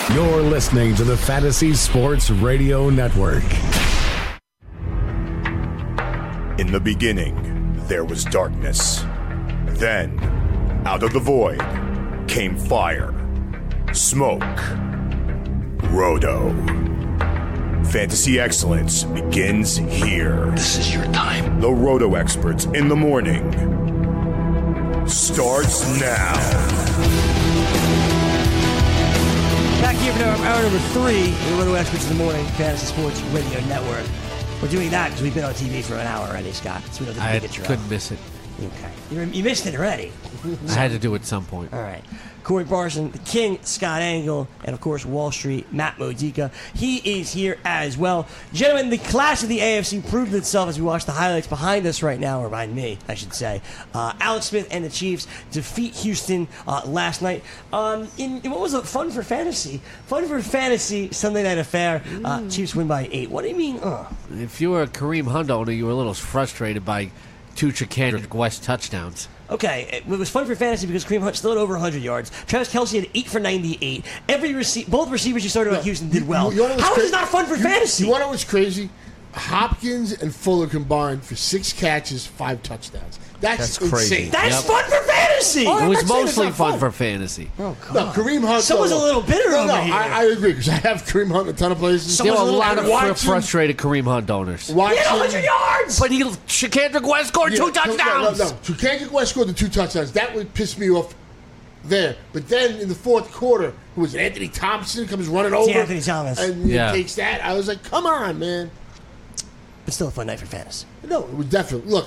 You're listening to the Fantasy Sports Radio Network. In the beginning, there was darkness. Then, out of the void, came fire, smoke, Roto. Fantasy excellence begins here. This is your time. The Roto experts in the morning starts now. Back here for hour number 3, the Roto Experts in the Morning, Fantasy Sports Radio Network. We're doing that because we've been on TV for an hour already, Scott. So we don't I get couldn't miss it. Okay. You missed it already. I had to do it at some point. All right. Corey Parson, the King, Scott Angle, and of course Wall Street, Matt Modica. He is here as well. Gentlemen, the class of the AFC proved itself as we watch the highlights behind us right now, or behind me, I should say. Alex Smith and the Chiefs defeat Houston last night. In what was it? Fun for fantasy Sunday night affair. Chiefs win by 8. What do you mean? If you were a Kareem Hunt owner, you were a little frustrated by 2 Kendrick West touchdowns. Okay, it was fun for fantasy because Kareem Hunt still had over 100 yards. Travis Kelce had 8 for 98. Both receivers you started with Houston did well. How is this not fun for fantasy? You want to know what's crazy? Hopkins and Fuller combined for 6 catches, 5 touchdowns. That's crazy. insane. That's fun for fantasy. It was mostly fun for fantasy. Oh, God. No, Kareem Hunt. Someone's a little bitter over here. I agree because I have Kareem Hunt in a ton of places. There were a lot of Watson, frustrated Kareem Hunt owners. He had 100 yards. But Kendrick West scored 2 touchdowns. No. Kendrick West scored the 2 touchdowns. That would piss me off there. But then in the fourth quarter, who was it? Anthony Thompson comes running over. Anthony Thomas. And he takes that. I was like, come on, man. But still a fun night for fantasy. No, it was definitely. Look,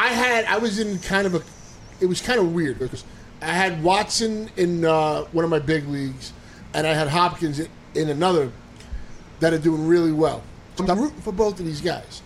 I was in kind of a. It was kind of weird because I had Watson in one of my big leagues, and I had Hopkins in another that are doing really well. So I'm rooting for both of these guys.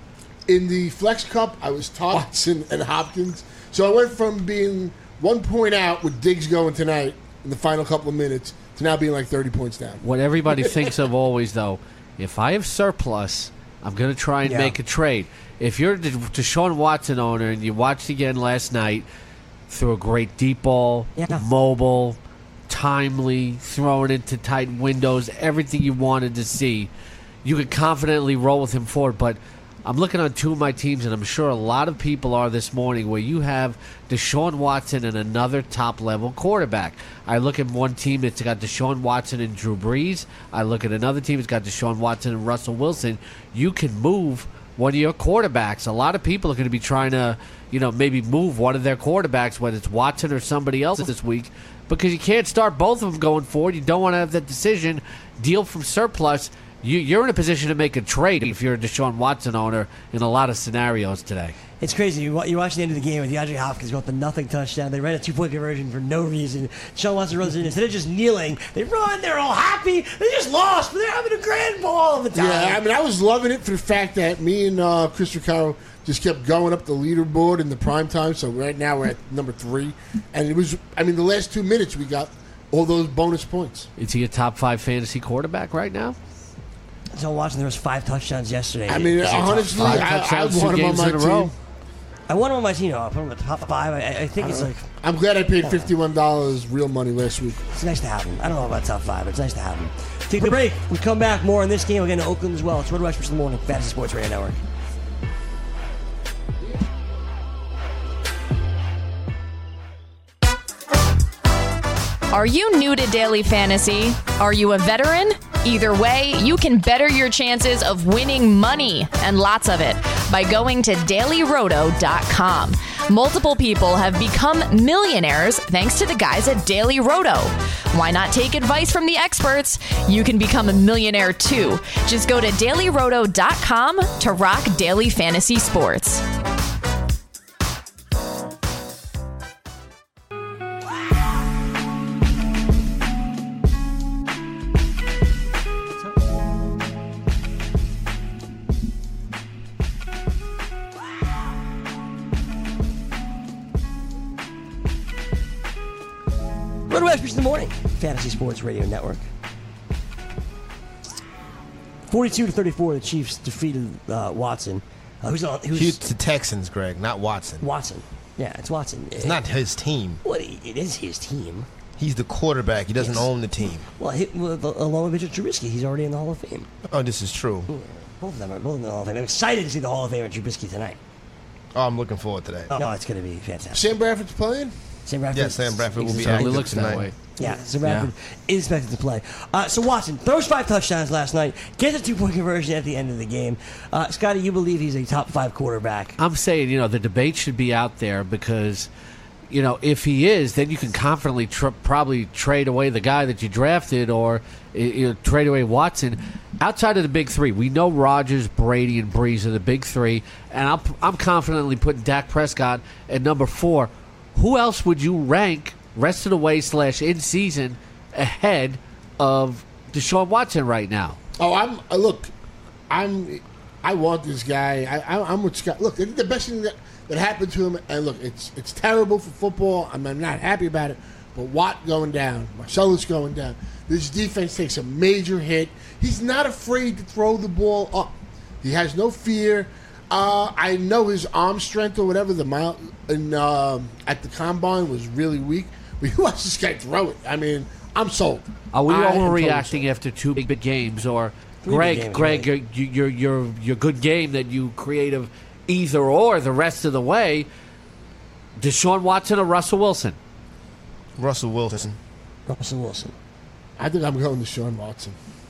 In the Flex Cup, I was Watson and Hopkins. So I went from being 1 point out with Diggs going tonight in the final couple of minutes to now being like 30 points down. What everybody thinks of always, though, if I have surplus, I'm going to try and make a trade. If you're the Deshaun Watson owner and you watched again last night, threw a great deep ball, mobile, timely, throwing into tight windows, everything you wanted to see, you could confidently roll with him forward. But I'm looking on 2 of my teams, and I'm sure a lot of people are this morning, where you have Deshaun Watson and another top-level quarterback. I look at one team that's got Deshaun Watson and Drew Brees. I look at another team that's got Deshaun Watson and Russell Wilson. You can move one of your quarterbacks. A lot of people are going to be trying to, maybe move one of their quarterbacks, whether it's Watson or somebody else this week, because you can't start both of them going forward. You don't want to have that decision. Deal from surplus. You're in a position to make a trade if you're a Deshaun Watson owner in a lot of scenarios today. It's crazy. You watch the end of the game with DeAndre Hopkins go up the nothing touchdown. They ran a 2-point conversion for no reason. Deshaun Watson runs in. Instead of just kneeling, they run. They're all happy. They just lost, but they're having a grand ball all the time. Yeah, I mean, I was loving it for the fact that me and Chris Ricaro just kept going up the leaderboard in the prime time. So right now we're at number 3. And it was, the last 2 minutes we got all those bonus points. Is he a top 5 fantasy quarterback right now? So watching, there was 5 touchdowns yesterday. I mean, honestly, I want him on my team. I want him on my team. I put him at the top 5. I think it's like. I'm glad I paid $51 real money last week. It's nice to have him. I don't know about top 5, but it's nice to have him. Take the break. We come back more on this game. We're getting to Oakland as well. It's Roto Experts in the Morning, Fantasy Sports Radio Network. Are you new to daily fantasy? Are you a veteran? Either way, you can better your chances of winning money, and lots of it, by going to dailyroto.com. Multiple people have become millionaires thanks to the guys at Daily Roto. Why not take advice from the experts? You can become a millionaire too. Just go to dailyroto.com to rock daily fantasy sports. Roto Experts in the Morning, Fantasy Sports Radio Network. 42-34, the Chiefs defeated Watson. Who's the Texans, Greg, not Watson. Watson. Yeah, it's Watson. It's not his team. Well, it is his team. He's the quarterback. He doesn't own the team. Well, along with Mitchell Trubisky, he's already in the Hall of Fame. Oh, this is true. Both of them are in the Hall of Fame. I'm excited to see the Hall of Famer Trubisky tonight. Oh, I'm looking forward to that. No, it's going to be fantastic. Sam Bradford's playing? Sam Bradford. Yeah, Sam Bradford will be Certainly active looks that tonight. way. Yeah, Sam Bradford is expected to play. So Watson throws 5 touchdowns last night, gets a 2-point conversion at the end of the game. Scotty, you believe he's a top 5 quarterback? I'm saying, the debate should be out there because, if he is, then you can confidently probably trade away the guy that you drafted or trade away Watson. Outside of the big three, we know Rodgers, Brady, and Breeze are the big three, and I'm confidently putting Dak Prescott at number 4. Who else would you rank rest of the way / in season ahead of Deshaun Watson right now? Oh, I want this guy. I'm with Scott. Look, the best thing that happened to him, and look, it's terrible for football. I'm not happy about it. But Watt going down, Marcellus going down. This defense takes a major hit. He's not afraid to throw the ball up. He has no fear. I know his arm strength or whatever at the combine was really weak. But you watch this guy throw it. I mean, I'm sold. Are we I am overreacting totally after 2 big games, or 3 big Greg, games, your good game that you create of either or the rest of the way? Deshaun Watson or Russell Wilson? Russell Wilson. Russell Wilson. I think I'm going to Deshaun Watson.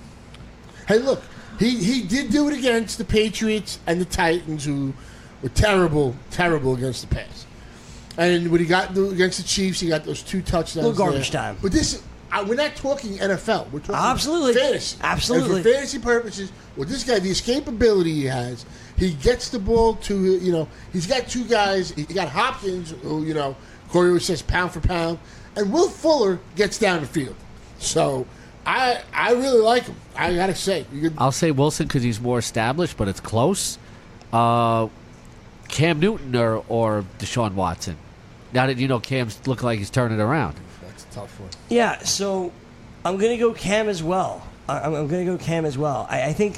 Hey, look, he did do it against the Patriots and the Titans, who were terrible against the pass. And when he got against the Chiefs, he got those 2 touchdowns. Little garbage time. But we're not talking NFL. We're talking Absolutely. fantasy. Absolutely. And for fantasy purposes, with this guy, the escapability he has, he gets the ball to, he's got 2 guys. He got Hopkins, who, Corey always says pound for pound, and Will Fuller gets down the field. So I really like him. I got to say. I'll say Wilson because he's more established, but it's close. Cam Newton or Deshaun Watson? Now that Cam's looking like he's turning it around. That's a tough one. Yeah, so I'm going to go Cam as well. I'm going to go Cam as well. I think,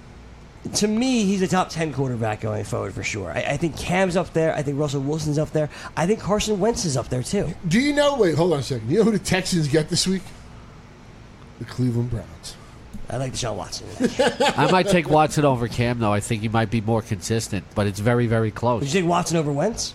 to me, he's a top 10 quarterback going forward for sure. I think Cam's up there. I think Russell Wilson's up there. I think Carson Wentz is up there too. Do you know? Wait, hold on a second. You know who the Texans get this week? The Cleveland Browns. I like Deshaun Watson. I might take Watson over Cam, though. I think he might be more consistent, but it's very, very close. Would you take Watson over Wentz?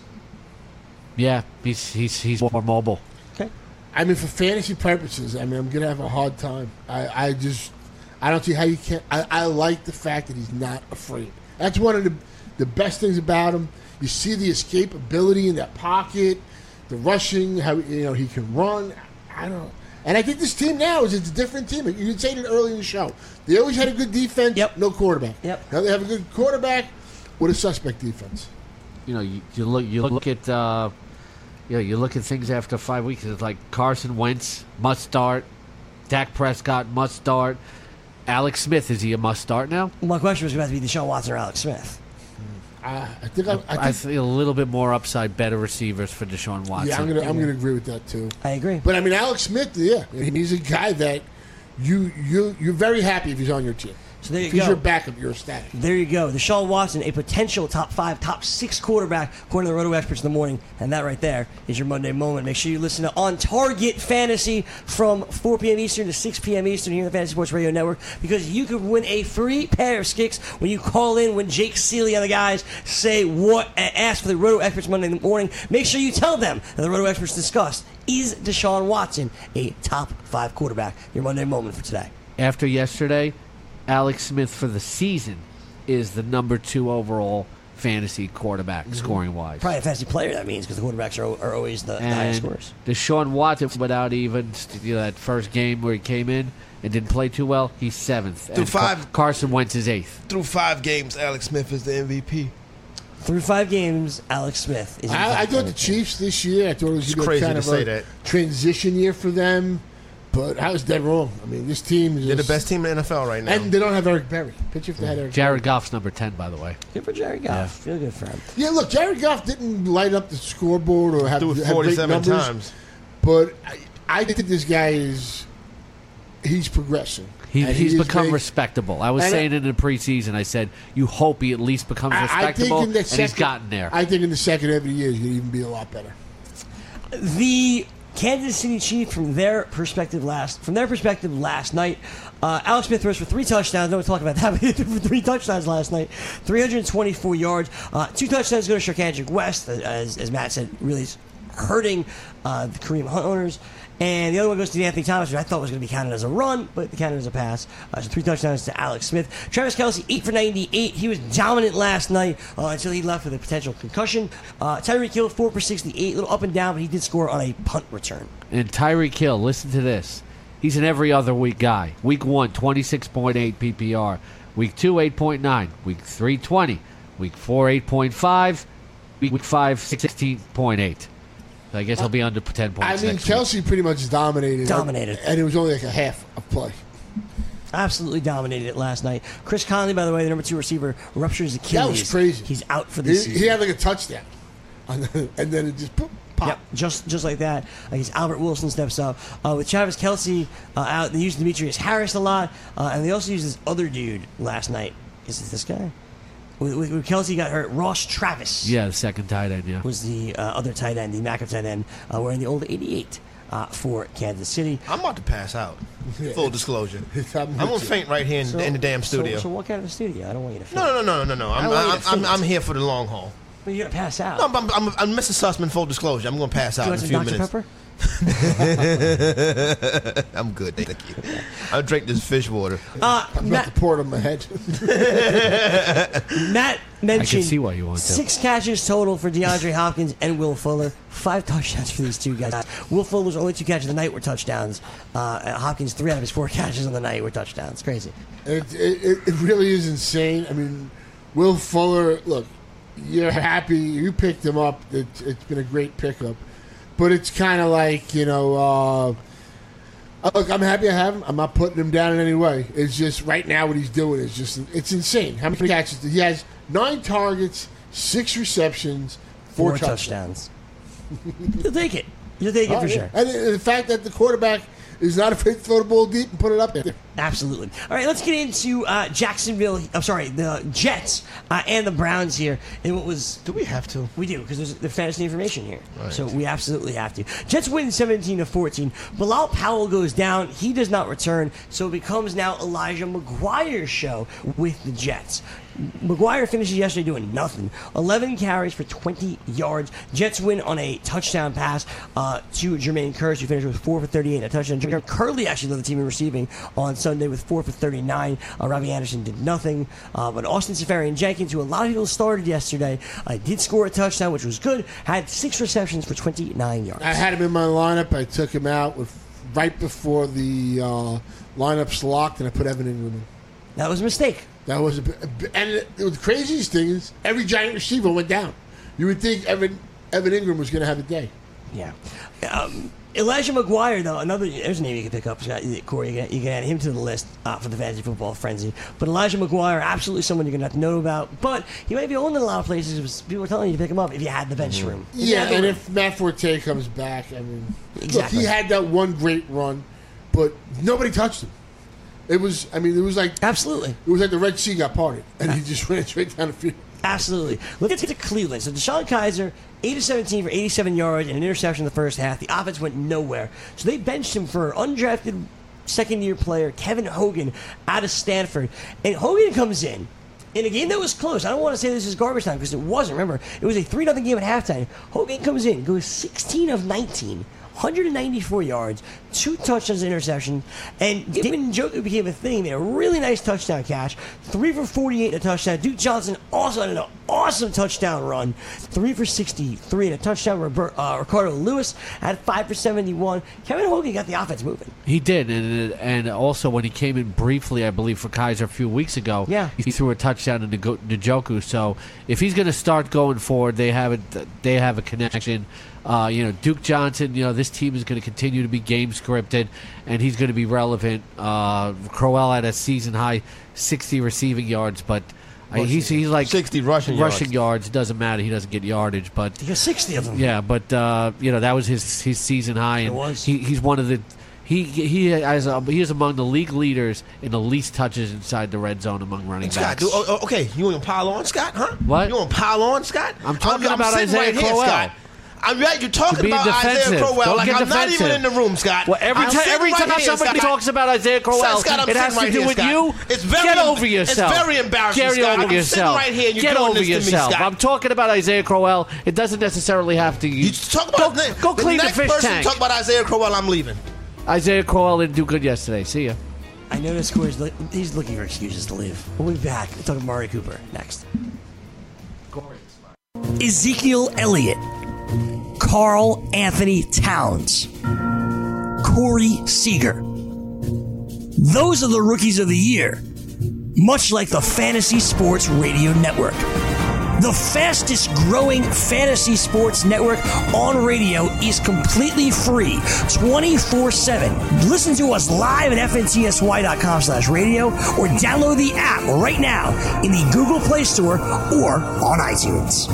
Yeah, he's more mobile. Okay. I mean, for fantasy purposes, I'm going to have a hard time. I don't see how you can't. I like the fact that he's not afraid. That's one of the best things about him. You see the escapability in that pocket, the rushing, how he can run. I don't know. And I think this team now it's a different team. You did say it early in the show. They always had a good defense, no quarterback. Yep. Now they have a good quarterback with a suspect defense. You look at you look at things after 5 weeks. It's like Carson Wentz must start, Dak Prescott must start, Alex Smith, is he a must start now? My question was about to be Deshaun Watson or Alex Smith. I think a little bit more upside, better receivers for Deshaun Watson. Yeah, I'm gonna agree with that too. I agree. But I mean, Alex Smith, he's a guy that you're very happy if he's on your team. So there you if go. He's your backup. You're ecstatic. There you go. Deshaun Watson, a potential top 5, top 6 quarterback, according to the Roto Experts in the morning. And that right there is your Monday moment. Make sure you listen to On Target Fantasy from 4 p.m. Eastern to 6 p.m. Eastern here on the Fantasy Sports Radio Network, because you could win a free pair of Skicks when you call in when Jake Seeley and the guys ask for the Roto Experts Monday morning. Make sure you tell them that the Roto Experts discussed, is Deshaun Watson a top 5 quarterback? Your Monday moment for today. After yesterday, Alex Smith for the season is the number 2 overall fantasy quarterback scoring wise. Probably a fantasy player, that means, because the quarterbacks are always the highest scorers. Deshaun Watson, without even that first game where he came in and didn't play too well, he's 7th. Through 5, Carson Wentz is 8th. Through 5 games, Alex Smith is the MVP. Through 5 games, Alex Smith is. I thought the Chiefs this year, I thought it was crazy kind to of say a that. transition year for them. But I was dead wrong. I mean, this team is... They're the best team in the NFL right now. And they don't have Eric Berry. Pitch if they had Eric Jared Goff's number 10, by the way. Good for Jared Goff. Yeah. Feel good for him. Yeah, look, Jared Goff didn't light up the scoreboard or have Do it great 47 numbers, times. But I think this guy he's progressing. And He's he is become big. respectable. I was And saying it in the preseason. I said, you hope he at least becomes respectable, and he's gotten there. I think in the second half of the year, he's going to even be a lot better. The Kansas City Chiefs, from their perspective last night, Alex Smith throws for 3 touchdowns. No one talk about that, but he threw for 3 touchdowns last night, 324 yards. 2 touchdowns go to Shurkandrick West, as Matt said, really is hurting the Kareem Hunt owners. And the other one goes to Anthony Thomas, which I thought was going to be counted as a run, but it counted as a pass. So 3 touchdowns to Alex Smith. Travis Kelce, 8 for 98. He was dominant last night until he left with a potential concussion. Tyreek Hill, 4 for 68. A little up and down, but he did score on a punt return. And Tyreek Hill, listen to this. He's an every other week guy. Week 1, 26.8 PPR. Week 2, 8.9. Week 3, 20. Week 4, 8.5. Week 5, 16.8. I guess he'll be under 10 points. I mean, Kelce pretty much dominated. And it was only like a half of play. Absolutely dominated it last night. Chris Conley, by the way, the number 2 receiver, ruptures Achilles. That was crazy. He's out for the season. He had like a touchdown. And then it just pop. Yep, just like that. I guess Albert Wilson steps up. With Travis Kelce out, they used Demetrius Harris a lot. And they also used this other dude last night. Is it this guy? With Kelce got hurt, Ross Travis. Yeah, the second tight end, yeah. Was the other tight end, the backup tight end, wearing the old 88 for Kansas City. I'm about to pass out. Full disclosure. I'm going to faint right here in the damn studio. So walk out of the studio. I don't want you to faint. No. I'm here for the long haul. But you're going to pass out. No, I'm Mr. Sussman, full disclosure. I'm going to pass out in a few minutes. Pepper? I'm good, thank you. I'll drink this fish water. I'm about to pour it on my head. Matt mentioned I can see why you want to. 6 catches total for DeAndre Hopkins and Will Fuller. 5 touchdowns for these 2 guys. Will Fuller's only 2 catches of the night were touchdowns. Hopkins, 3 out of his 4 catches on the night were touchdowns. Crazy. It really is insane. I mean, Will Fuller, look, you're happy. You picked him up. It's been a great pickup. But it's kind of like, look, I'm happy I have him. I'm not putting him down in any way. It's just right now what he's doing is just, it's insane. How many catches? He has 9 targets, 6 receptions, 4 touchdowns. You'll take it. You'll take it for sure. And the fact that the quarterback is not afraid to throw the ball deep and put it up there. Absolutely. All right, let's get into the Jets and the Browns here. And what was? Do we have to? We do, because there's the fantasy information here. Right. So we absolutely have to. Jets win 17-14. Bilal Powell goes down. He does not return. So it becomes now Elijah McGuire's show with the Jets. McGuire finishes yesterday doing nothing. 11 carries for 20 yards. Jets win on a touchdown pass to Jermaine Kearse, who finished with 4 for 38 and a touchdown. Curley actually led the team in receiving on Sunday with 4 for 39. Robbie Anderson did nothing. But Austin Seferian-Jenkins, who a lot of people started yesterday, did score a touchdown, which was good. Had 6 receptions for 29 yards. I had him in my lineup. I took him out right before the lineups locked, and I put Evan Ingram in. That was a mistake. That was and the craziest thing is every giant receiver went down. You would think Evan Ingram was going to have a day. Yeah. Elijah McGuire, though, there's a name you can pick up, Corey. You can add him to the list for the Fantasy Football Frenzy. But Elijah McGuire, absolutely someone you're going to have to know about. But he might be owned in a lot of places. People are telling you to pick him up if you had the bench room. Yeah, and if Matt Forte comes back, I mean, exactly. Look, he had that one great run, but nobody touched him. It was like absolutely. It was like the Red Sea got parted, and he just ran straight down the field. Absolutely. Let's get to Cleveland. So DeShone Kizer, 8-17 for 87 yards and an interception in the first half. The offense went nowhere. So they benched him for undrafted second-year player Kevin Hogan out of Stanford. And Hogan comes in a game that was close. I don't want to say this is garbage time because it wasn't. Remember, it was a 3-0 game at halftime. Hogan comes in, goes 16 of 19. 194 yards, 2 touchdowns and interception, and David Njoku became a thing. They had a really nice touchdown catch, 3 for 48 and a touchdown. Duke Johnson also had an awesome touchdown run, 3 for 63 and a touchdown. Ricardo Lewis had 5 for 71. Kevin Hogan got the offense moving. He did, and also when he came in briefly, I believe, for Kizer a few weeks ago, he threw a touchdown to Njoku. So if he's going to start going forward, they have a connection. Duke Johnson, this team is going to continue to be game scripted, and he's going to be relevant. Crowell had a season-high 60 receiving yards, but he's like 60 rushing yards. It doesn't matter. He doesn't get yardage, but he got 60 of them. Yeah, but that was his season high, and it was. He's one of the he is among the league leaders in the least touches inside the red zone among running backs. Scott, okay, you want to pile on, Scott? Huh? What? You want to pile on, Scott? I'm talking about Isaiah Crowell. I'm right. You're talking Be about defensive. Isaiah Crowell Don't like get I'm not defensive. even in the room, Scott. Well, every I'm time sitting right here, somebody Scott. talks about Isaiah Crowell, Scott, I'm it has sitting to right do here, with Scott. you. It's very, Get over yourself. It's very embarrassing, Get Scott. over I'm yourself. sitting right here and you're Get doing over this to me, yourself. Scott. I'm talking about Isaiah Crowell. It doesn't necessarily have to. You talk about go clean the next fish person tank. talk about Isaiah Crowell, I'm leaving. Isaiah Crowell didn't do good yesterday. See ya. I noticed Corey's he's looking for excuses to leave. We'll be back. We're talking Mari Cooper next. Ezekiel Elliott, Carl Anthony Towns, Corey Seager. Those are the rookies of the year, much like the Fantasy Sports Radio Network. The fastest growing fantasy sports network on radio is completely free, 24/7. Listen to us live at fntsy.com/radio or download the app right now in the Google Play Store or on iTunes.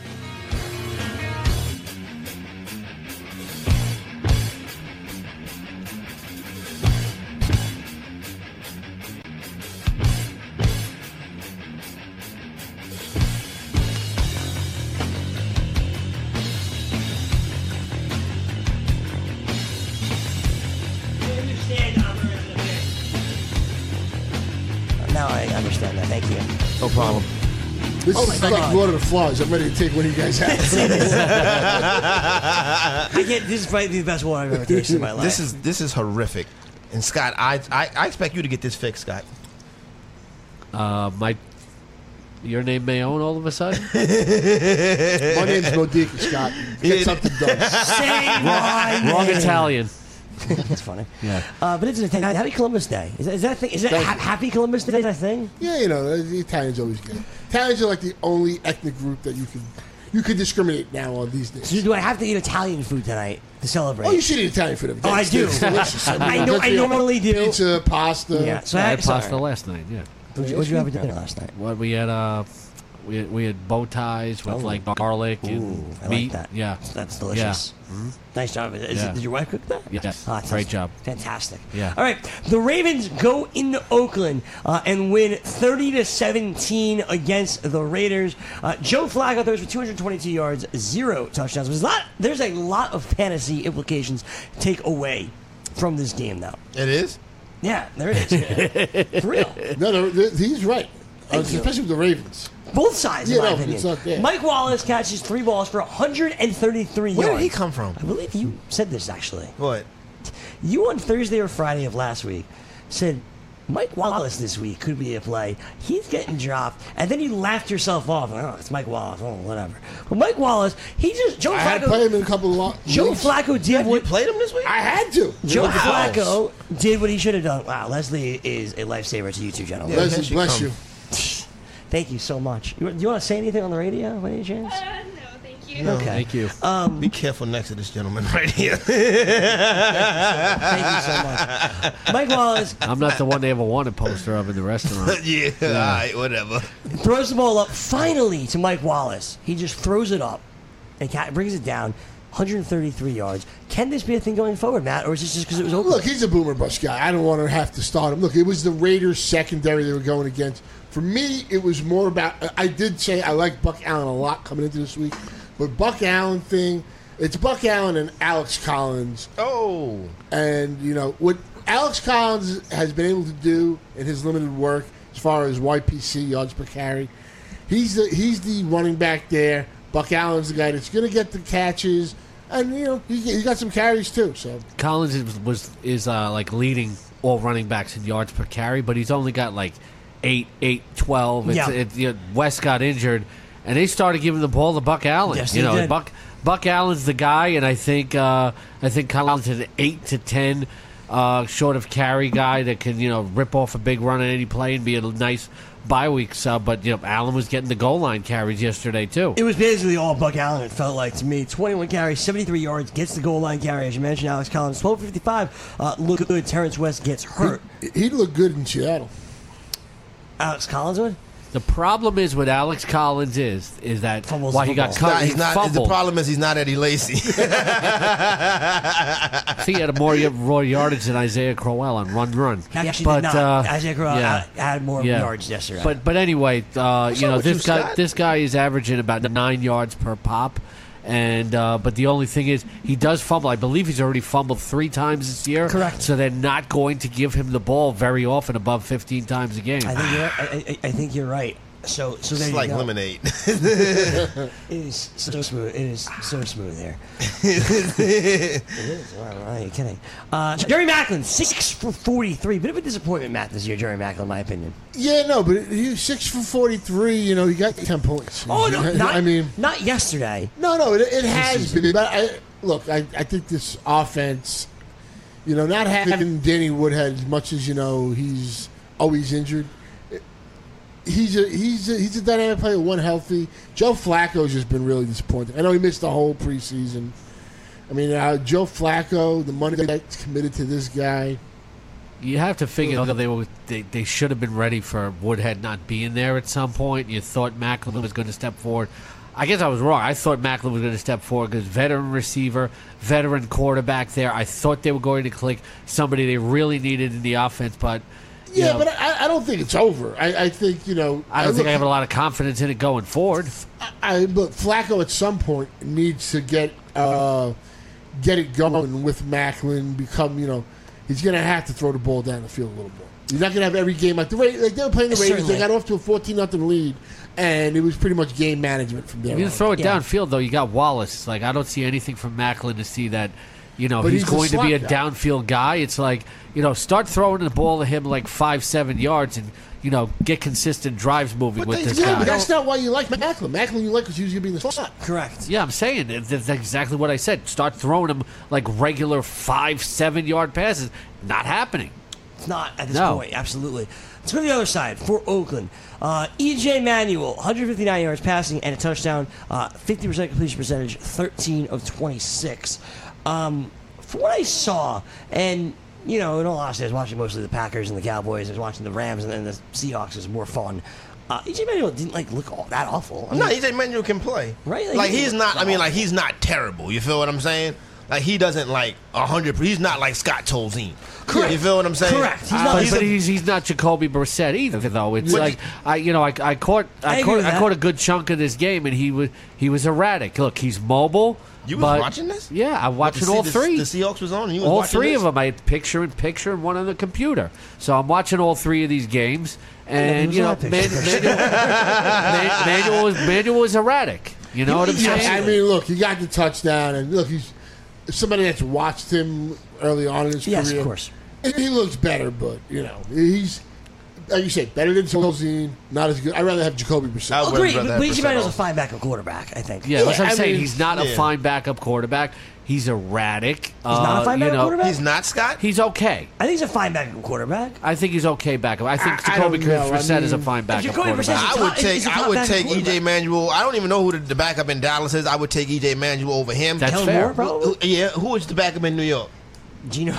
Now I understand that. Thank you. No problem. This is like Lord of the Flies. I'm ready to take one of you guys out. This is probably the best one I've ever tasted in my life. This is horrific. And Scott, I expect you to get this fixed, Scott. Your name Mayone all of a sudden? My name's Modica, Scott. Get something done. Say my Wrong name. Italian. That's funny. Yeah. But it's a thing. Happy Columbus Day. Is that a thing? Is that Happy Columbus Day? Is that a thing? Yeah, the Italians always good. Italians are like the only ethnic group that you could discriminate now on these days. So do I have to eat Italian food tonight to celebrate? Oh, you should eat Italian food every day. Oh, I do. It's delicious. I normally do. Pizza, pasta. Yeah. So I I had pasta last night. Yeah. What did you have for dinner last night? What we had we had bow ties with like garlic and I meat. like that. Yeah. That's delicious. Nice job. Yeah. Did your wife cook that? Yes. Ah, that Great sounds job. Fantastic. Yeah. All right. The Ravens go into Oakland and win 30-17 against the Raiders. Joe Flacco throws for 222 yards, 0 touchdowns. There's a lot of fantasy implications to take away from this game now. It is? Yeah, there it is. For real. No, he's right. Especially with the Ravens. Both sides, in my opinion. it's not there. Mike Wallace catches 3 balls for 133 yards. Where did he come from? I believe you said this, actually. What? You on Thursday or Friday of last week said Mike Wallace this week could be a play. He's getting dropped. And then you laughed yourself off. Oh, it's Mike Wallace. Oh, whatever. But Mike Wallace, I had to play him in a couple of Joe weeks. Flacco did You what... played him this week? I had to. Joe Flacco did what he should have done. Wow, Leslie is a lifesaver to you two gentlemen. Leslie, bless you. Thank you so much. Do you want to say anything on the radio by any chance? No, thank you. Okay. Thank you. Be careful next to this gentleman right here. Thank you so much. Mike Wallace I'm not the one they ever wanted poster of in the restaurant. yeah, all right, whatever. throws the ball up finally to Mike Wallace. He just throws it up and brings it down. 133 yards. Can this be a thing going forward, Matt, or is this just because it was open? Look, he's a boomer bust guy. I don't want to have to start him. Look, it was the Raiders secondary they were going against. For me, it was more about. I did say I like Buck Allen a lot coming into this week, but Buck Allen thing, it's Buck Allen and Alex Collins. Oh. And what Alex Collins has been able to do in his limited work as far as YPC, yards per carry, he's the running back there. Buck Allen's the guy that's going to get the catches. And he got some carries too. So Collins is like leading all running backs in yards per carry, but he's only got like 8, 12. West got injured, and they started giving the ball to Buck Allen. Yes, they did. Buck Allen's the guy, and I think Collins is an 8 to 10 short of carry guy that can rip off a big run on any play and be a nice bye week sub. But Allen was getting the goal line carries yesterday too. It was basically all Buck Allen, it felt like to me. 21 carries, 73 yards, gets the goal line carry. As you mentioned, Alex Collins, 12:55. Look good. Terrence West gets hurt. He'd look good in Seattle. Alex Collins would? The problem is with Alex Collins is that Fumbles why the he got football. cut. He's not. fumbled. The problem is he's not Eddie Lacy. I think he had more yardage than Isaiah Crowell on run. He actually but, did not. Isaiah Crowell yeah. had more Yeah. yards yesterday. But anyway, with you, Scott? this guy is averaging about 9 yards per pop, And but the only thing is, he does fumble. I believe he's already fumbled 3 times this year. Correct. So they're not going to give him the ball very often, above 15 times a game. I think you're right. So there It's you like go. lemonade. It is so smooth. It is so smooth there. It is. Why are you kidding? Jerry Maclin, 6 for 43. Bit of a disappointment, Matt, this year, Jerry Maclin, in my opinion. Yeah, no, but he was 6 for 43. You know, he got 10 points. Oh, no, not, I mean, not yesterday. no, it has been. But I think this offense, you know, not having Danny Woodhead as much as, you know, he's always injured. He's a dynamic player, one healthy. Joe Flacco's just been really disappointing. I know he missed the whole preseason. I mean, Joe Flacco, the money that's committed to this guy. You have to figure they should have been ready for Woodhead not being there at some point. You thought Maclin was going to step forward. I guess I was wrong. I thought Maclin was going to step forward because veteran receiver, veteran quarterback there. I thought they were going to click somebody they really needed in the offense, but... Yeah, but I don't think it's over. I think, you know... I don't think I have a lot of confidence in it going forward. But Flacco at some point needs to get it going with Maclin, become, you know... He's going to have to throw the ball down the field a little more. He's not going to have every game like they were playing the Raiders. Certainly. They got off to a 14-0 lead, and it was pretty much game management from there If you on. throw it Yeah. downfield, though, you got Wallace. Like, I don't see anything from Maclin to see that, you know, But he's he's a going to be a slot guy. downfield guy. It's like, you know, start throwing the ball to him like 5-7 yards and, you know, get consistent drives moving with this Yeah, but guy. that's not why you like Maclin. Maclin you like because he's going to be in the slot. Correct. Yeah, I'm saying that's exactly what I said. Start throwing him like regular 5-7 yard passes. Not happening. It's not at this No. point, absolutely. Let's go to the other side for Oakland. E.J. Manuel, 159 yards passing and a touchdown, 50% completion percentage, 13 of 26. For what I saw, and, you know, in all honesty, I was watching mostly the Packers and the Cowboys. I was watching the Rams and then the Seahawks was more fun. E.J. Manuel didn't, like, look all that awful. I No, mean, EJ Manuel can play. Right? Like, he he's doesn't not. look I mean, like, awful. he's not terrible. You feel what I'm saying? Like, he doesn't like 100. He's not like Scott Tolzien. Correct. You feel what I'm saying? Correct. He's not- But he's not Jacoby Brissett either, though. It's But- like I caught a good chunk of this game, and he was erratic. Look, he's mobile. You was but- watching this? Yeah, I'm watching all three. The Seahawks was on. And you was All watching three this? of them. I had picture in picture and one on the computer. So I'm watching all three of these games, and was you know, on picture. Manuel was erratic. You know what I'm saying? I mean, look, he got the touchdown, and look, he's somebody that's watched him early on in his Yes, career. of course. He looks better, but, you know, he's, like you said, better than Tolzien, not as good. I'd rather have Jacoby Brissett. I would Agreed, rather but have E.J. Brissett Manuel's a off. fine backup quarterback, I think. Yeah, that's what I I'm saying. mean, He's not a yeah. fine backup quarterback. He's erratic. He's not a fine backup quarterback? He's not Scott. He's okay. I think he's a fine backup quarterback. I think he's okay backup. I think I Jacoby don't know. I Brissett is a mean, fine backup Jacoby quarterback. Brissett's I would he's a top backup take quarterback. EJ Manuel. I don't even know who the backup in Dallas is. I would take EJ Manuel over him. That's Kellen fair. Moore, probably? Yeah, who is the backup in New York? Gino.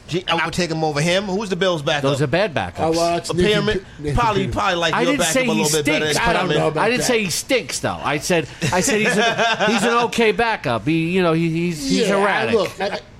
I would take him over him. Who's the Bills backup? Those are bad backups. Oh, well, it's a Nathan pyramid. Nathan Probably Peterman. like I your didn't backup say a he little bit better. stinks. than I don't Peterman. know about I didn't that. say he stinks, though. I said he's an okay backup. He's Yeah, erratic. Look,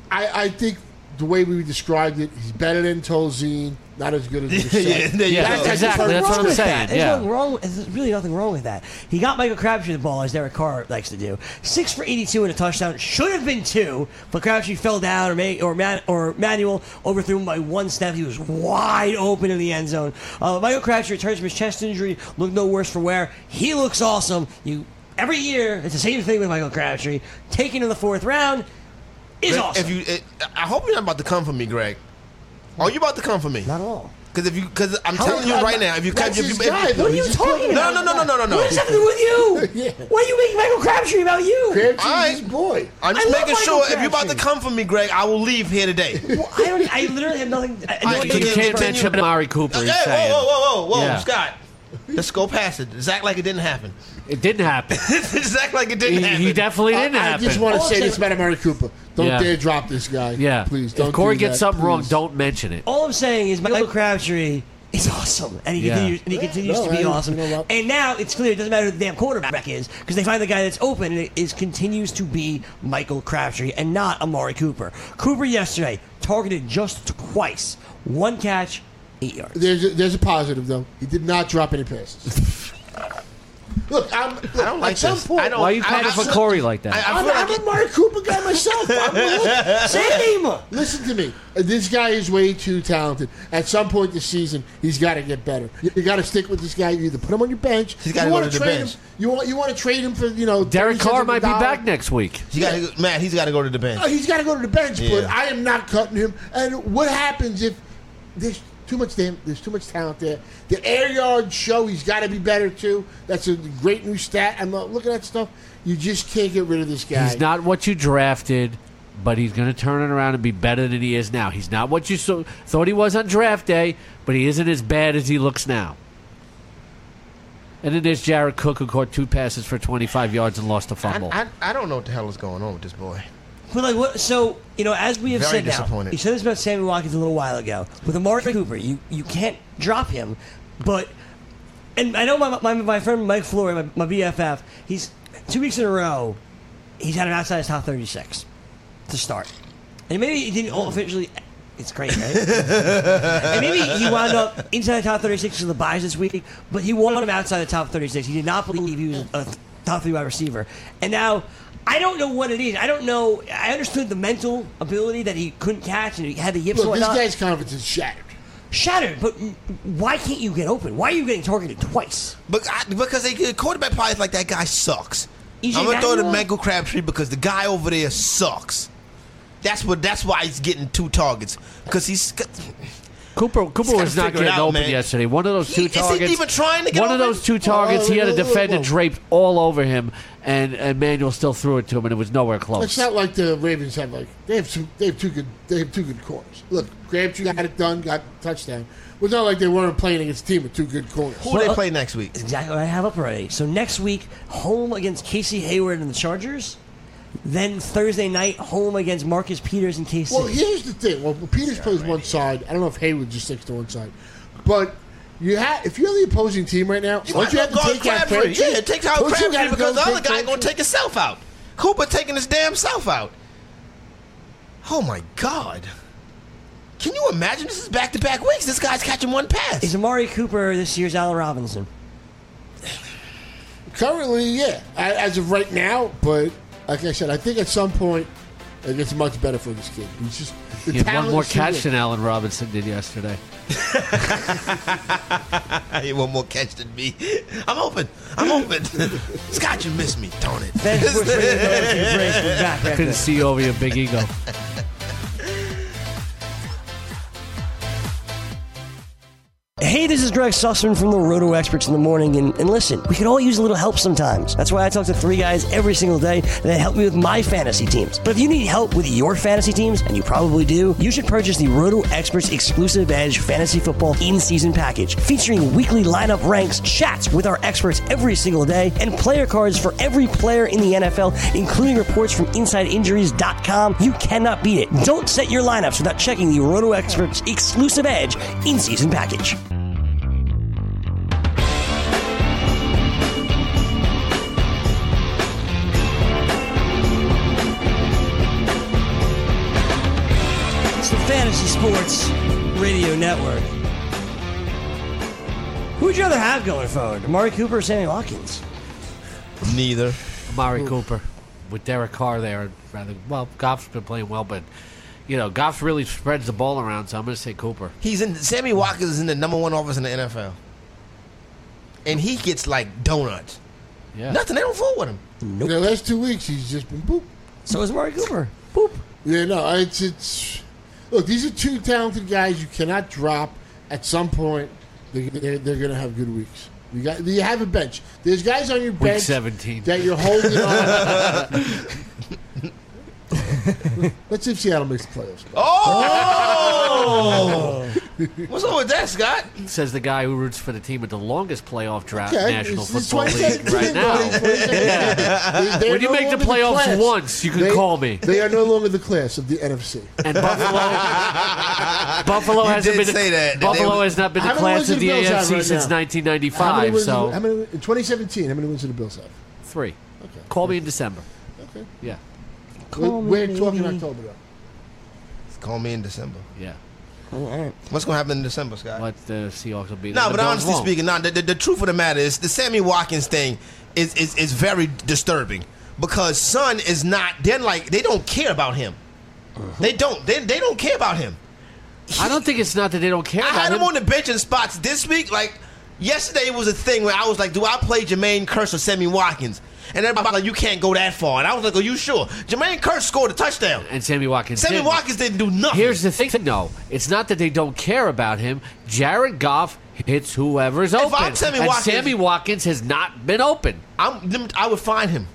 I think the way we described it, he's better than Tolzien, not as good as Brissett. Yeah, there you Yeah, go. that's exactly. There's That's what nothing wrong I'm with saying. that. There's Yeah. nothing wrong. There's really nothing wrong with that. He got Michael Crabtree the ball, as Derek Carr likes to do. 6 for 82 and a touchdown. Should have been 2, but Crabtree fell down, or Manuel overthrew him by 1 step. He was wide open in the end zone. Michael Crabtree returns from his chest injury. Looked no worse for wear. He looks awesome. Every year, it's the same thing with Michael Crabtree. Taken in the 4th round is awesome. I hope you're not about to come for me, Greg. Are you about to come for me? Not at all. Because I'm telling you right now, if you That's if his you, guy, though. What are you He's just talking playing. about? no. What does that have to do with you? Yeah. Why are you making Michael Crabtree about you? Crabtree's All right. his boy. I'm just I love making Michael sure if you're about to Crabtree. come for me, Greg, I will leave here today. Well, I literally have nothing. I You Continue. can't mention Amari Cooper. He's Hey, saying. whoa, Yeah. Scott. Let's go past it. Just act like it didn't happen. It didn't happen. Just act like it didn't happen. He definitely didn't I happen. just want to All I'm say saying- this about Amari Cooper. Don't Yeah. dare drop this guy. Yeah, Please, don't If Corey do gets that, something wrong, please. don't mention it. All I'm saying is Michael Crabtree is awesome, and he Yeah. continues No, to be you awesome. know what? And now it's clear it doesn't matter who the damn quarterback is because they find the guy that's open, and it continues to be Michael Crabtree and not Amari Cooper. Cooper yesterday targeted just twice, 1 catch, 8 yards. There's a positive, though. He did not drop any passes. Look, I don't like at some this. point. Why are you coming for Corey like that? I'm a Amari Cooper guy myself. Same. Listen to me. This guy is way too talented. At some point this season, he's got to get better. You got to stick with this guy. You either put him on your bench. He's got to go to the bench. You want to trade him for Derek Carr might be back next week. He's got to go to the bench. He's got to go to the bench. Yeah. But I am not cutting him. And what happens if there's too much talent there? The air yards show he's got to be better too. That's a great new stat. I'm looking at that stuff. You just can't get rid of this guy. He's not what you drafted, but he's going to turn it around and be better than he is now. He's not what you thought he was on draft day, but he isn't as bad as he looks now. And then there's Jared Cook, who caught 2 passes for 25 yards and lost a fumble. I don't know what the hell is going on with this boy. But like what? So as we have Very said now, disappointed. you said this about Sammy Watkins a little while ago. With Amari Cooper, you can't drop him. But and I know my friend Mike Flory, my BFF, he's 2 weeks in a row, he's had him outside his top 36 to start, and maybe he didn't officially. It's great, right? And maybe he wound up inside the top 36 of the buys this week, but he wanted him outside the top 36. He did not believe he was a top 3 wide receiver, and now. I don't know what it is. I don't know. I understood the mental ability that he couldn't catch and he had the yips. Look, this guy's confidence is shattered. Shattered, but why can't you get open? Why are you getting targeted twice? Because the quarterback probably is like, that guy sucks. EJ I'm gonna throw the Manuel? Michael Crabtree because the guy over there sucks. That's why he's getting 2 targets, because he's. Cooper was not figure it getting out, open man. yesterday. One of those 2 Is he targets. even trying to get one of open? those 2 targets, he had a defender Whoa. draped all over him, and Manuel still threw it to him, and it was nowhere close. It's not like the Ravens have they have two good corners. Look, Crabtree got it done, got touchdown. It was not like they weren't playing against a team with 2 good corners. Who do they play next week? Exactly what I have up already. So next week, home against Casey Hayward and the Chargers. Then Thursday night, home against Marcus Peters and KC. Well, here's the thing. Well, Peters plays one side. I don't know if Hayward just sticks to one side. But if you're the opposing team right now, don't you have to take out Crabtree? Yeah, take out Don't you Crabtree gotta because go the other take guy going to Crabtree? take himself out. Cooper taking his damn self out. Oh, my God. Can you imagine? This is back-to-back weeks. This guy's catching 1 pass. Is Amari Cooper this year's Allen Robinson? Currently, yeah. As of right now, but like I said, I think at some point it gets much better for this kid. He's just the He had talent one more is catch there. than Allen Robinson did yesterday. He one more catch than me. I'm open. Scott, you missed me. Darn it. That's what's bringing it over to the break. We're back after Couldn't this. see over your big ego. Hey, this is Greg Sussman from the Roto Experts in the Morning, and listen, we could all use a little help sometimes. That's why I talk to 3 guys every single day that help me with my fantasy teams. But if you need help with your fantasy teams, and you probably do, you should purchase the Roto Experts Exclusive Edge Fantasy Football In-Season Package, featuring weekly lineup ranks, chats with our experts every single day, and player cards for every player in the NFL, including reports from InsideInjuries.com. You cannot beat it. Don't set your lineups without checking the Roto Experts Exclusive Edge In-Season Package. It's the Fantasy Sports Radio Network. Who would you rather have going forward, Amari Cooper or Sammy Watkins? Neither. Amari Cooper with Derek Carr there. Goff's been playing well, but Goff really spreads the ball around, so I'm going to say Cooper. Sammy Watkins is in the #1 office in the NFL. And he gets like donuts. Yeah. Nothing, they don't fool with him. Nope. The last 2 weeks, he's just been boop. So is Amari Cooper. Boop. Yeah, no, it's look, these are 2 talented guys you cannot drop. At some point, they're going to have good weeks. You have a bench. There's guys on your Week bench 17. that you're holding on. Let's see if Seattle makes the playoffs. Oh! What's up with that, Scott? Says the guy who roots for the team with the longest playoff drought Okay, National it's Football League 2017, right now. They're When you no make the longer playoffs class. once, you can call me. They are no longer the class of the NFC. And Buffalo hasn't did been say that. Buffalo has not been the How many class wins of do the the Bills have AFC right since now? 1995. So How many, in 2017, how many wins did the Bills have? 3. Okay. Call me in December. Okay. Yeah. We're talking October, though. Call me in December. Yeah. What's going to happen in December, Scott? What the Seahawks will be. No, The but Bills honestly won't. speaking, the truth of the matter is the Sammy Watkins thing is very disturbing because Son is not. They don't care about him. They don't. They don't care about him. I don't think it's not that they don't care I about had him him. on the bench in spots this week. Like yesterday was a thing where I was like, do I play Jermaine Kearse or Sammy Watkins? And everybody was like, you can't go that far. And I was like, are you sure? Jermaine Kearse scored a touchdown. And Sammy Watkins Sammy didn't. Watkins didn't do nothing. Here's the thing, though. It's not that they don't care about him. Jared Goff hits whoever's open. I'm Sammy and Watkins- Sammy Watkins has not been open. I would find him.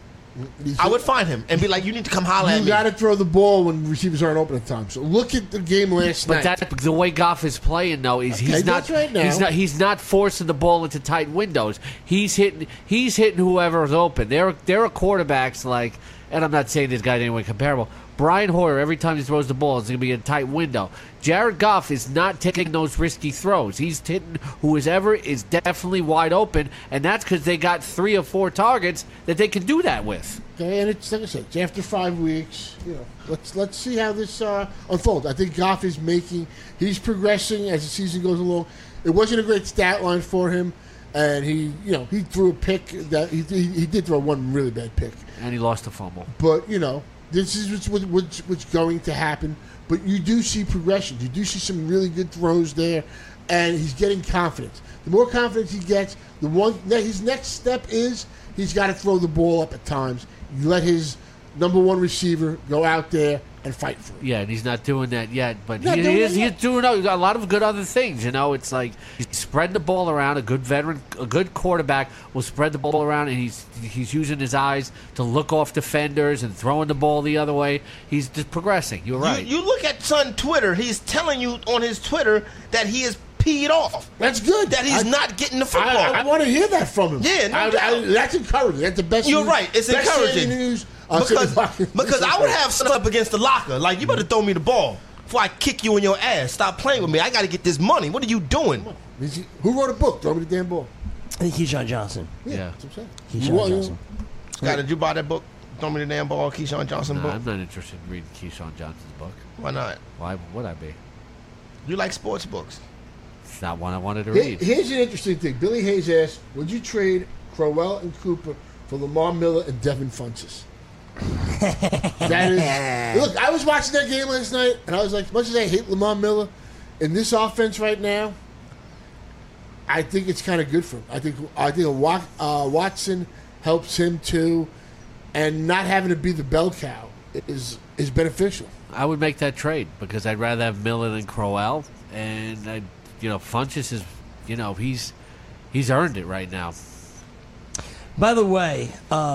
I would find him and be like, you need to come holler at You me. got to throw the ball when receivers aren't open at times. So look at the game last But night. that's the way Goff is playing, though. Is Okay, he's not that's right now. he's not forcing the ball into tight windows. He's hitting whoever's open. There are quarterbacks like, and I'm not saying this guy anyway comparable. Brian Hoyer, every time he throws the ball, it's going to be a tight window. Jared Goff is not taking those risky throws. He's hitting whoever is definitely wide open, and that's because they got 3 or 4 targets that they can do that with. Okay, and it's like I said, it's after 5 weeks. Let's see how this unfolds. I think Goff is he's progressing as the season goes along. It wasn't a great stat line for him, and he threw a pick that he did throw one really bad pick, And he lost a fumble. but this is what's going to happen. But you do see progression. You do see some really good throws there, and he's getting confidence. The more confidence he gets, his next step is he's got to throw the ball up at times. You let his number one receiver go out there and fight for it. Yeah, and he's not doing that yet, but Not doing that he's yet. doing a lot of good other things. It's like he's spreading the ball around. A good veteran, a good quarterback will spread the ball around, and he's using his eyes to look off defenders and throwing the ball the other way. He's just progressing. You're right. You look at Son Twitter. He's telling you on his Twitter that he is peed off. That's good. That he's not getting the football. I want to hear that from him. Yeah, no doubt. That's encouraging. That's the best. You're news, right. It's best encouraging. news. Because I would have Son up against the locker. Like, you better throw me the ball before I kick you in your ass. Stop playing with me. I got to get this money. What are you doing? Who wrote a book? Throw me the damn ball. I think Keyshawn Johnson. Yeah. That's what I'm Keyshawn saying. Johnson. Scott, did you buy that book? Throw me the damn ball, Keyshawn Johnson No, book? I'm not interested in reading Keyshawn Johnson's book. Why not? Why would I be? You like sports books. It's not one I wanted to read. Here's an interesting thing. Billy Hayes asked, would you trade Crowell and Cooper for Lamar Miller and Devin Funchess? That is... Look, I was watching that game last night, and I was like, as much as I hate Lamar Miller, in this offense right now, I think it's kind of good for him. I think Watson helps him too, and not having to be the bell cow is beneficial. I would make that trade because I'd rather have Miller than Crowell, and Funchess is, he's earned it right now. By the way,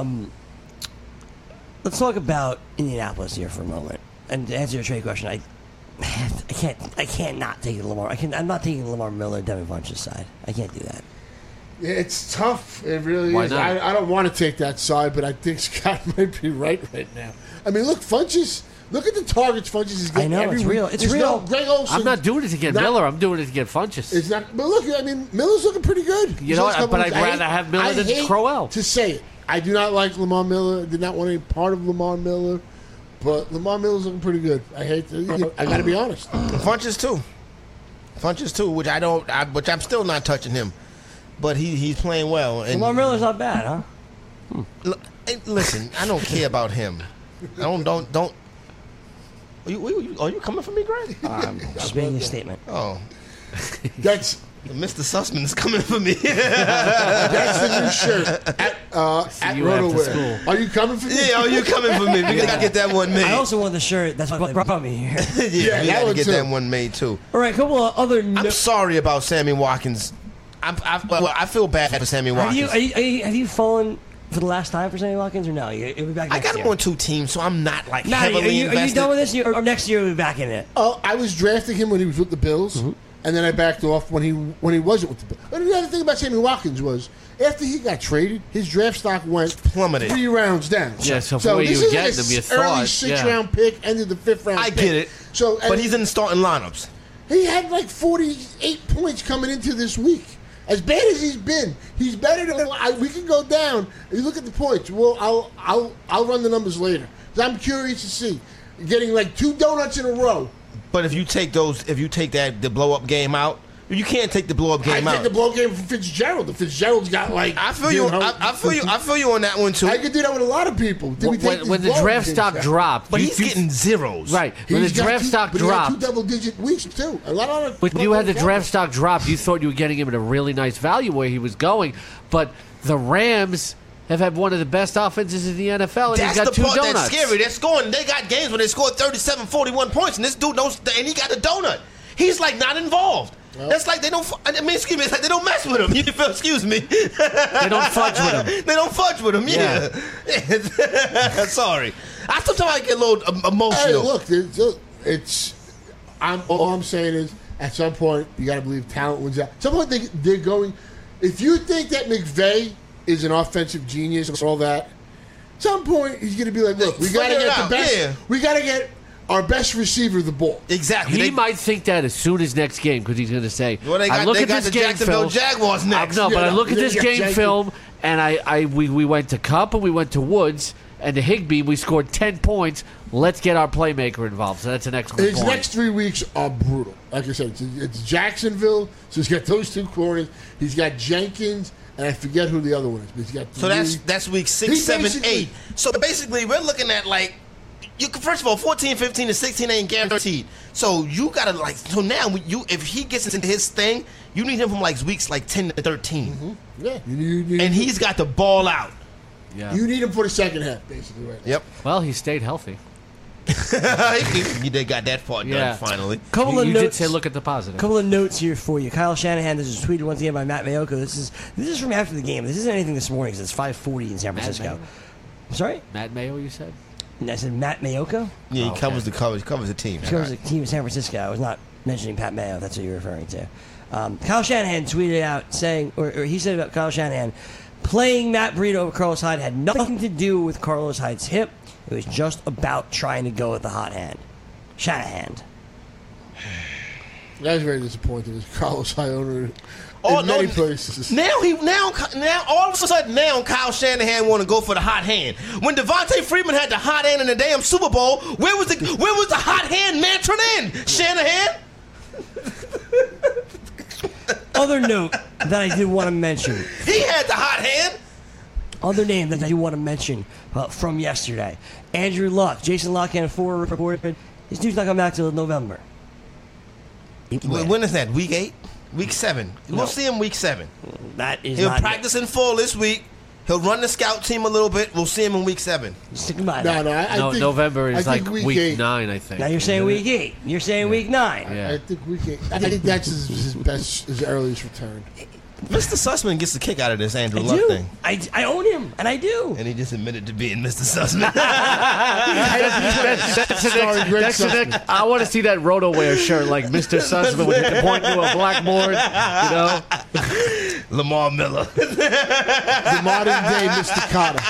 let's talk about Indianapolis here for a moment. And to answer your trade question, I can't not take Lamar. I'm not taking Lamar Miller, Devin Funchess side. I can't do that. Yeah, it's tough. It really Why is. not? I don't want to take that side, but I think Scott might be right now. I mean, look, Funchess. Look at the targets Funchess is getting. I know, every it's week. real. It's There's real. No, Greg Olsen. I'm not doing it to get not- Miller. I'm doing it to get Funchess. It's not. But look, I mean, Miller's looking pretty good. You know what? He's But last couple I'd weeks. rather have Miller than hate Crowell. To say it, I do not like Lamar Miller. Did not want any part of Lamar Miller. But Lamar Miller's looking pretty good. I hate to. I got to be honest. Funchess too, which I'm still not touching him. But he's playing well. And Lamar Miller's not bad, huh? Hey, listen, I don't care about him. I don't. Are you coming for me, Greg? Just making a statement. Oh, That's Mr. Sussman is coming for me. that's the new shirt at you after RotoWare. school. Are you coming for me? Yeah, are you coming for me? We gotta get that one made. I also want the shirt. That's what brought me here. yeah, we that gotta one get too. that one made too. All right, a couple of other. I'm sorry about Sammy Watkins. I feel bad for Sammy Have Watkins. have you fallen for the last time for Sammy Watkins or no? You'll be back I next got year. him on 2 teams, so I'm not like Nah, heavily are you invested. done with this? Or next year we'll be back in it. Oh, I was drafting him when he was with the Bills, and then I backed off when he wasn't with the Bills. But the other thing about Sammy Watkins was after he got traded, his draft stock went Plummeted. 3 rounds down. Yeah, so for where this you is get like him, you early thought, 6th-round pick, ended the 5th-round. I pick. get it. So, But he's in the starting lineups. he had like 48 points coming into this week. As bad as he's been, he's better than we can go down. You look at the points. Well, I'll run the numbers later. 'Cause I'm curious to see getting like 2 donuts in a row. But if you take the blow up game out, you can't take the blow up game out. I take the blow up game from Fitzgerald. The Fitzgerald's got like. I feel you on that one too. I could do that with a lot of people. When the draft stock dropped, but he's getting zeros. Right. When the draft stock dropped, 2 double-digit weeks too. A lot of. When you had the draft stock drop, you thought you were getting him at a really nice value where he was going, but the Rams have had one of the best offenses in the NFL, and he's got 2 donuts. That's scary. They're scoring. They got games where they scored 37, 41 points, and this dude knows, and he got a donut. He's like not involved. Yep. That's like they don't. I mean, excuse me. It's like they don't mess with him. You feel? Excuse me. They don't fudge with him. They don't fudge with him. Yeah. Sorry. Sometimes I get a little emotional. Hey, look, all I'm saying is, at some point, you got to believe talent wins out. At some point, they're going. If you think that McVay is an offensive genius and all that, at some point he's going to be like, look, we got to get the best. Yeah. We got to get our best receiver the ball. Exactly. He might think that as soon as next game because he's going to say, well, they got the Jacksonville Jaguars next. No, but I look at this game film, and we went to Kupp and we went to Woods and to Higbee. We scored 10 points. Let's get our playmaker involved. So that's an excellent point. His next 3 weeks are brutal. Like I said, it's Jacksonville, so he's got those 2 corners. He's got Jenkins, and I forget who the other one is. But he's got 3. So that's week 6, 7, 8. So basically, we're looking at like. First of all, 14, 15, and 16 ain't guaranteed. So you gotta So now, if he gets into his thing, you need him from weeks 10 to 13. Mm-hmm. Yeah, you need and he's got the ball out. Yeah, you need him for the second half, basically. Right now. Yep. Well, he stayed healthy. You did got that part done finally. You did say look at the positive. Couple of notes here for you. Kyle Shanahan. This is tweeted once again by Matt Maiocco. This is from after the game. This isn't anything this morning because it's 5:40 in San Francisco. I'm sorry, Matt Mayo. You said. And I said Matt Maiocco? Yeah, he covers the team. He covers the team in San Francisco. I was not mentioning Pat Mayo. That's what you're referring to. Kyle Shanahan tweeted out saying, or he said about Kyle Shanahan, playing Matt Breida over Carlos Hyde had nothing to do with Carlos Hyde's hip. It was just about trying to go with the hot hand. Shanahan. That was very disappointing as Carlos Hyde owner. Many places. Now all of a sudden Kyle Shanahan want to go for the hot hand. When Devontae Freeman had the hot hand in the damn Super Bowl, where was the hot hand mantra then? Shanahan. Other note that I did want to mention. He had the hot hand. Other name that I do want to mention from yesterday. Andrew Luck. Jason Luck and a forward reported his dude's not coming back till November. When is that? Week 8? Week 7. We'll see him week 7. He'll practice in full this week. He'll run the scout team a little bit. We'll see him in week 7. Stick by that. I think November is like week 9, I think. Now you're saying week 8. You're saying week 9. Yeah. I think week 8. I think that's his earliest return. Mr. Sussman gets the kick out of this Andrew Luck thing. I own him, and I do. And he just admitted to being Mr. Sussman. I want to see that RotoWare shirt, like Mr. Sussman with the point to a blackboard, Lamar Miller. The modern day Mr. Carter.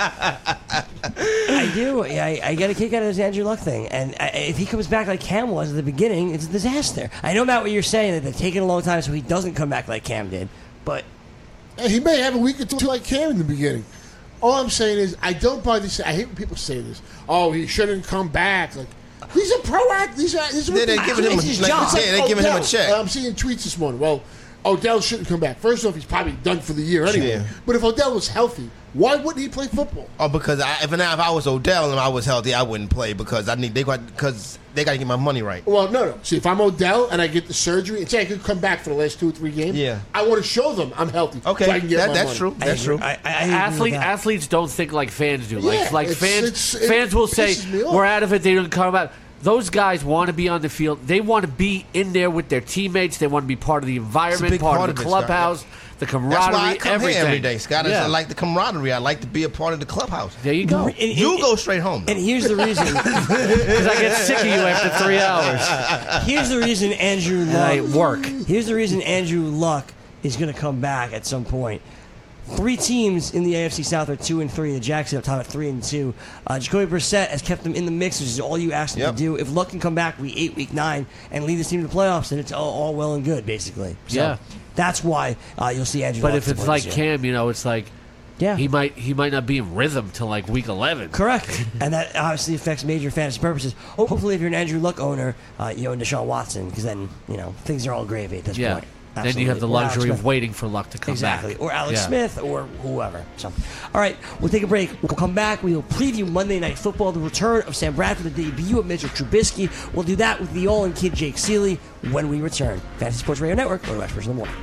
I do. I get a kick out of this Andrew Luck thing. And if he comes back like Cam was at the beginning, it's a disaster. I know, Matt, what you're saying, that they're taking a long time so he doesn't come back like Cam did. But he may have a week or 2 like Cam in the beginning. All I'm saying is, I don't buy this. I hate when people say this. Oh, he shouldn't come back. Like, he's a proactive. They're giving him a check. I'm seeing tweets this morning. Well, Odell shouldn't come back. First off, he's probably done for the year anyway. Yeah. But if Odell was healthy, why wouldn't he play football? Oh, because if I was Odell and I was healthy, I wouldn't play because they got to get my money right. Well, no. See, if I'm Odell and I get the surgery and say I could come back for the last 2 or 3 games, I want to show them I'm healthy. Okay, so I can get my that's money. true. That's true. Athletes don't think like fans do. Yeah, fans will say we're out of it. They don't come out. Those guys want to be on the field. They want to be in there with their teammates. They want to be part of the environment, part of the clubhouse, the camaraderie, that's why I come everything. Here every day, Scott. I like the camaraderie. I like to be a part of the clubhouse. There you go. You go straight home. And here's the reason. Because I get sick of you after 3 hours. Here's the reason Andrew Luck. Here's the reason Andrew Luck is going to come back at some point. 3 teams in the AFC South are 2-3. The Jags are top at 3-2. Jacoby Brissett has kept them in the mix, which is all you asked him to do. If Luck can come back week 8, week 9, and lead this team to the playoffs, then it's all well and good, basically. So that's why you'll see Andrew Luck. But if it's like Cam, it's like Yeah. he might not be in rhythm till like week 11. Correct. And that obviously affects major fantasy purposes. Hopefully, if you're an Andrew Luck owner, you own Deshaun Watson, because then, things are all gravy at this point. Then you have the Absolutely. luxury of waiting for Luck to come Exactly. back. Or Alex Smith or whoever. So, all right, we'll take a break. We'll come back. We will preview Monday Night Football, the return of Sam Bradford, the debut of Mitchell Trubisky. We'll do that with the all-in kid Jake Seeley when we return. Fantasy Sports Radio Network, go to Experts in the Morning.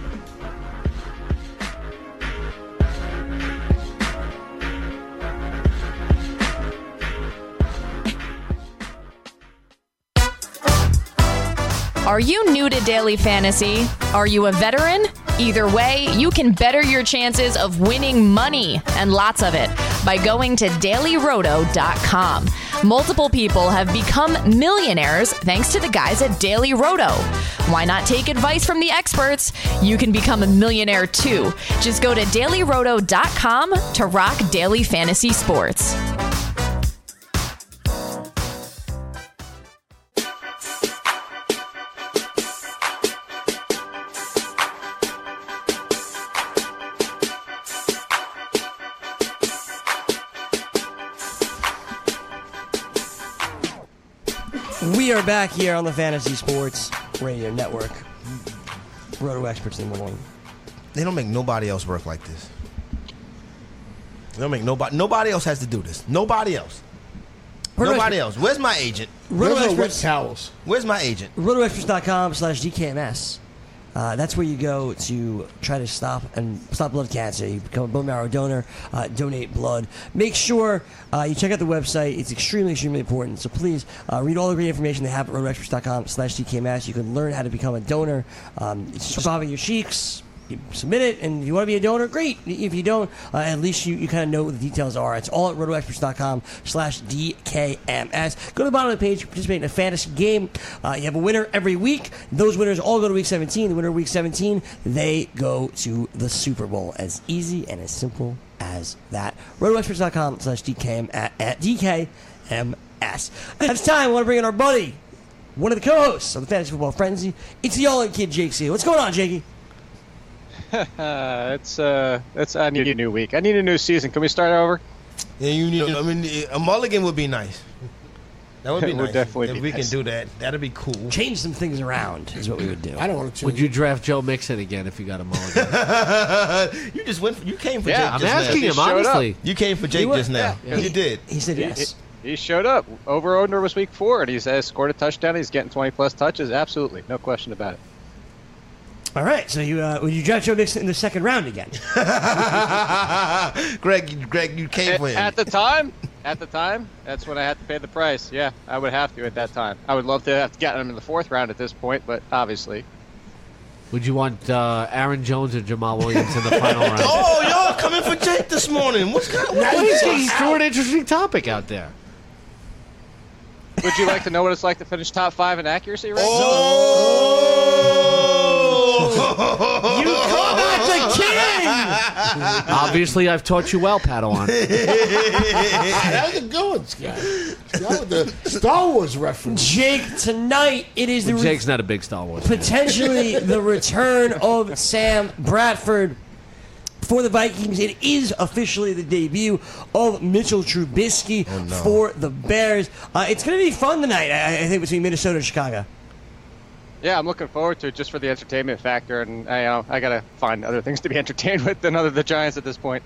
Are you new to daily fantasy? Are you a veteran? Either way, you can better your chances of winning money, and lots of it, by going to dailyroto.com. Multiple people have become millionaires thanks to the guys at Daily Roto. Why not take advice from the experts? You can become a millionaire too. Just go to dailyroto.com to rock daily fantasy sports. We are back here on the Fantasy Sports Radio Network. Roto Experts in the Morning. They don't make nobody else work like this. They don't make nobody else has to do this. Nobody else. Nobody else. Where's my agent? Where's our wet towels? Where's my agent? RotoExperts.com/DKMS. That's where you go to try to stop blood cancer. You become a bone marrow donor, donate blood. Make sure you check out the website. It's extremely, extremely important. So please read all the great information they have at RotoExperts.com/DKMS. You can learn how to become a donor. It's just bobbing your cheeks. You submit it, and if you want to be a donor, great. If you don't, at least you kind of know what the details are. It's all at rotoexperts.com/DKMS. Go to the bottom of the page, participate in a fantasy game. You have a winner every week. Those winners all go to Week 17. The winner of Week 17, they go to the Super Bowl. As easy and as simple as that. rotoexperts.com/DKMS. It's time. I want to bring in our buddy, one of the co-hosts of the Fantasy Football Frenzy. It's the all-in kid, Jake Seeley. What's going on, Jakey? I need a new week. I need a new season. Can we start over? Yeah, a mulligan would be nice. That would be It would nice. definitely if be we nice. can do that, that'd be cool. Change some things around is what we would do. I don't want to change. Would you draft Joe Mixon again if you got a mulligan? You just went. You came for Yeah, Jake I'm just asking now. him, honestly. You came for Jake just now. Yeah. You did. He said yes. He showed up. Over-under was week 4, and he's scored a touchdown. He's getting 20-plus touches. Absolutely. No question about it. All right, so would you draft Joe Mixon in the second round again? Greg, you came for him. At the time, that's when I had to pay the price. Yeah, I would have to at that time. I would love to have gotten him in the 4th round at this point, but obviously. Would you want Aaron Jones or Jamal Williams in the final round? Oh, y'all coming for Jake this morning? What He threw an interesting topic out there. Would you like to know what it's like to finish top 5 in accuracy rate? You come at the king! Obviously, I've taught you well, Padawan. That was a good one, Scott. That was the Star Wars reference. Jake, tonight it is Well, Jake's not a big Star Wars fan. potentially the return of Sam Bradford for the Vikings. It is officially the debut of Mitchell Trubisky for the Bears. It's going to be fun tonight, I think, between Minnesota and Chicago. Yeah, I'm looking forward to it just for the entertainment factor, and I got to find other things to be entertained with than the Giants at this point.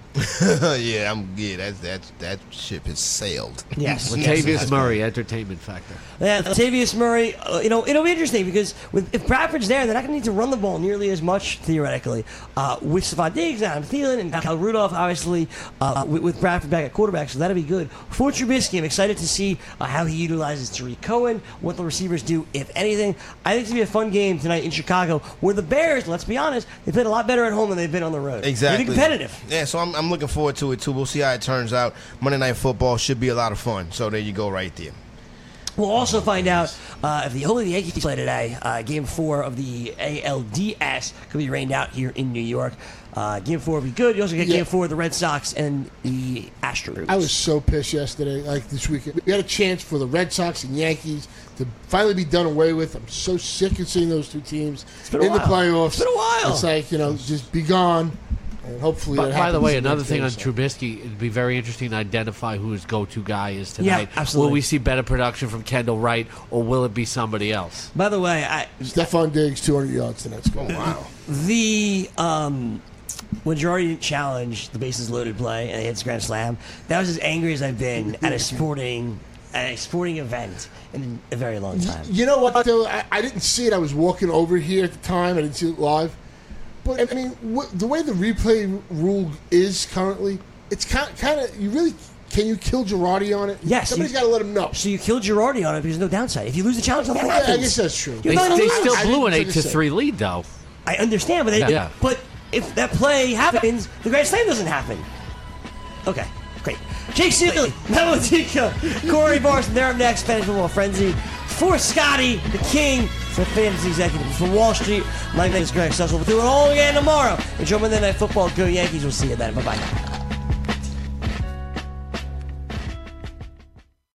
That ship has sailed. Yes. Latavius Murray, entertainment factor. Yeah, Latavius Murray, it'll be interesting because if Bradford's there, they're not going to need to run the ball nearly as much, theoretically. With Stephon Diggs, Adam Thielen, and Kyle Rudolph, obviously, with Bradford back at quarterback, so that'll be good. For Trubisky, I'm excited to see how he utilizes Tariq Cohen, what the receivers do, if anything. I think it's going to be a fun game tonight in Chicago, where the Bears, let's be honest, they played a lot better at home than they've been on the road. Exactly. They'll be competitive. Yeah, so I'm looking forward to it, too. We'll see how it turns out. Monday Night Football should be a lot of fun. So there you go right there. We'll also find out if the Yankees play today. Game 4 of the ALDS could be rained out here in New York. Game 4 will be good. You also get Game 4 of the Red Sox and the Astros. I was so pissed yesterday, like this weekend. We had a chance for the Red Sox and Yankees to finally be done away with. I'm so sick of seeing those two teams in the playoffs. It's been a while. It's like, just be gone. And hopefully, But by the way, happens another next thing day, on so. Trubisky, it'd be very interesting to identify who his go-to guy is Yeah, tonight. absolutely. Will we see better production from Kendall Wright, or will it be somebody else? By the way, Stephon Diggs, 200 yards tonight. Wow. the when Girardi didn't challenge the bases loaded play and he hits grand slam, that was as angry as I've been at a sporting event in a very long time. You know what, though? I didn't see it. I was walking over here at the time. I didn't see it live. But, I mean, the way the replay rule is currently, it's kind of, you really, can you kill Girardi on it? Yes. Somebody's got to let him know. So you kill Girardi on it because there's no downside. If you lose the challenge, nothing Yeah, happens. I guess that's true. You're They, not they allowed. still I blew an didn't 8-3 lead, though. I understand, but Yeah. but if that play happens, the grand slam doesn't happen. Okay, great. Jake Seeley, Memo Tika, Corey Barson, they're up next. Fantasy Football Frenzy. For Scotty, the King, for Fantasy Executive, for Wall Street. My name is Greg Sussel. We'll do it all again tomorrow. Enjoy Monday Night Football. Go Yankees. We'll see you then. Bye-bye.